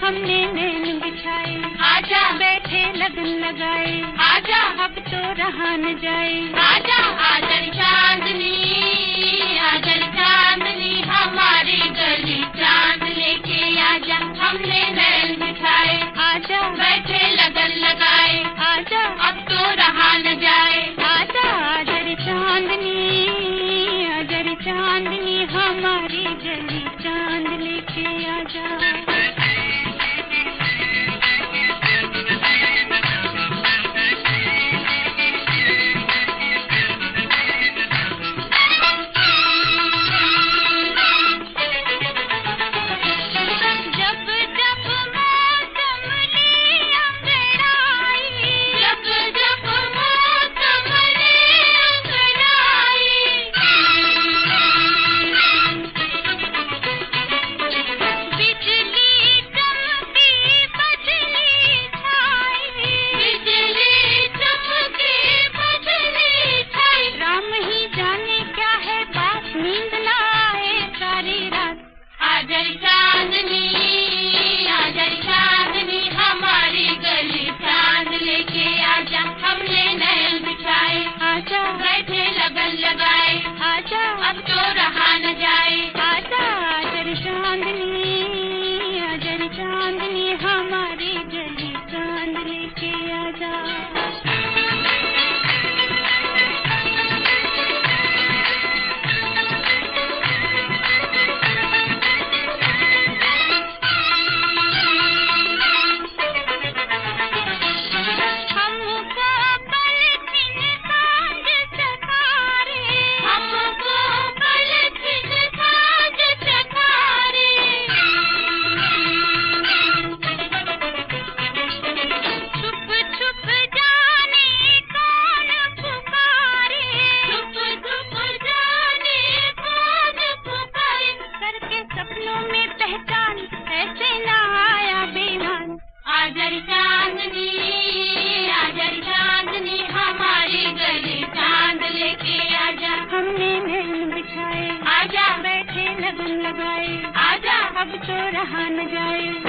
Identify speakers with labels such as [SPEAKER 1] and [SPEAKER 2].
[SPEAKER 1] हमने नैन बिछाए,
[SPEAKER 2] आजा
[SPEAKER 1] बैठे लगन लगाए,
[SPEAKER 2] आजा
[SPEAKER 1] अब तो रहा न जाए।
[SPEAKER 2] आजा आजा चांदनी, आजा चांदनी हमारी गली चांद लेके आजा, हमने नैन बिछाए,
[SPEAKER 1] आजा
[SPEAKER 2] बैठे लगन लगाए,
[SPEAKER 1] आजा
[SPEAKER 2] अब तो रहा न जाए।
[SPEAKER 1] आजा आजा रे चांदनी, आजा रे चांदनी हमारी गली चांद लेके आजा।
[SPEAKER 2] आजा चांदनी, आजा चांदनी हमारी गली चांद लेके आजा, हमने नैन बिछाए,
[SPEAKER 1] आजा
[SPEAKER 2] बैठे लगन लगाए,
[SPEAKER 1] आजा
[SPEAKER 2] अब तो रहा न जाए।
[SPEAKER 1] आजा आजा रे चांदनी, आजा रे चांदनी हमारी गली चांद लेके आजा।
[SPEAKER 2] आजा चांदनी, आजा चांदनी हमारी गली चांद लेके आजा,
[SPEAKER 1] हमने नैन बिछाए,
[SPEAKER 2] आजा
[SPEAKER 1] बैठे लगन लगाए,
[SPEAKER 2] आजा
[SPEAKER 1] अब तो रहा न जाए।